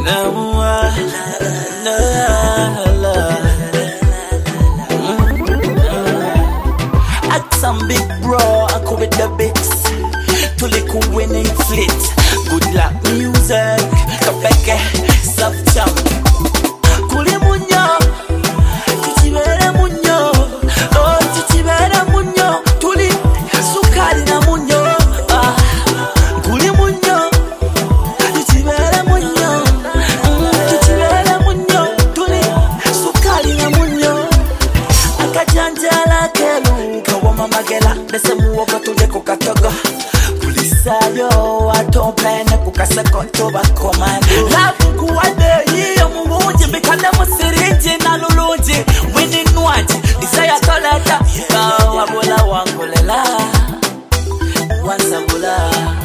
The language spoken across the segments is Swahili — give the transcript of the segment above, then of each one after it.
Some big bro, I come with the bits. To lick winning fleet. Good luck music. Kapeke, soft jump. Kuli munyo, titibere munyo. Oh, titibere munyo. Tuli, sukari na munyo. Kuli munyo, titibere munyo. Titibere munyo. Tuli, sukari na munyo. Akajanjala kelu. Magela, dese muogo tuje kukatoga. Kulisayo, atopene kukaseko toba komando. Labu kuwade, hiyo muunji, mikane musirinji na lulunji. Wini nuanji, disaya toleta. Wabula wangulela. Wansabula.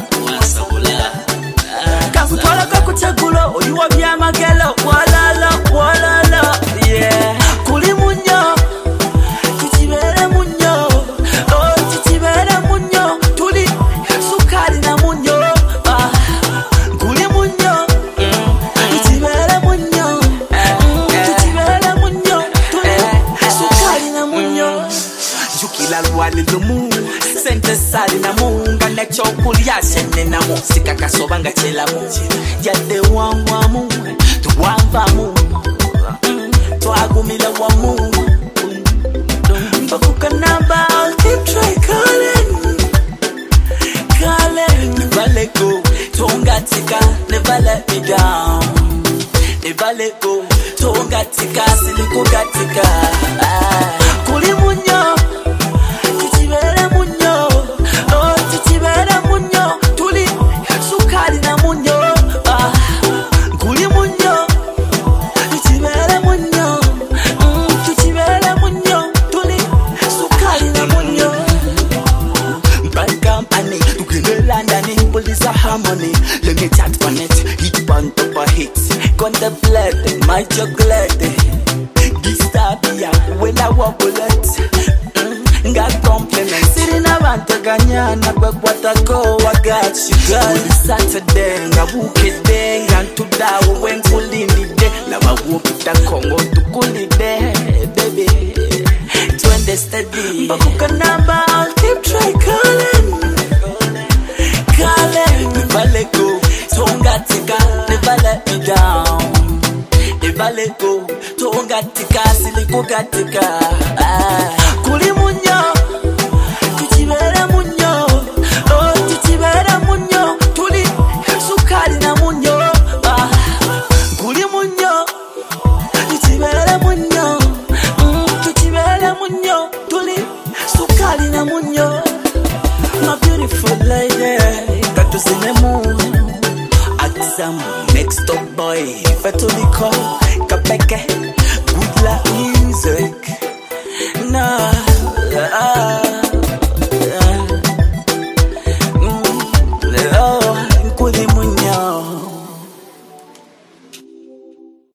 Kakutola kakuchagulo, oyuwa vya magelo. Walala, walala, yeah. Kulimunyo. Sente sali na munga necho kulia sene na mu sika kasobanga chela mu ya de wangwa mu tu wamba mu to agumila wa mu bakukanaba I'll keep try calling never let go tonga tika never let me down never let go tonga tika siliko gatika kuli munyo harmony, let me chat on it. Hit one over hits. Contemplate my chocolate. This tabia when I wobble it. Got compliments. Sitting around the Ganyana, but what I go, I got you, girl. Saturday, I walk it there, and to that when fully in the day. Now I walk it a Congo to cool it there, baby. To understand the Bakukanaba, I'll keep try calling. Never let go, tonga tika, never let me down. Never let go, tonga tika, siliko gatika. Kuli munyo, titibere munyo. Oh, titibere munyo, tuli, sukari na munyo. Kuli munyo, titibere munyo. Titibere munyo, tuli, sukari na munyo. My beautiful lady. To sing a moon at some next top boy. Fatally call Kapeke. Good luck music. Nah.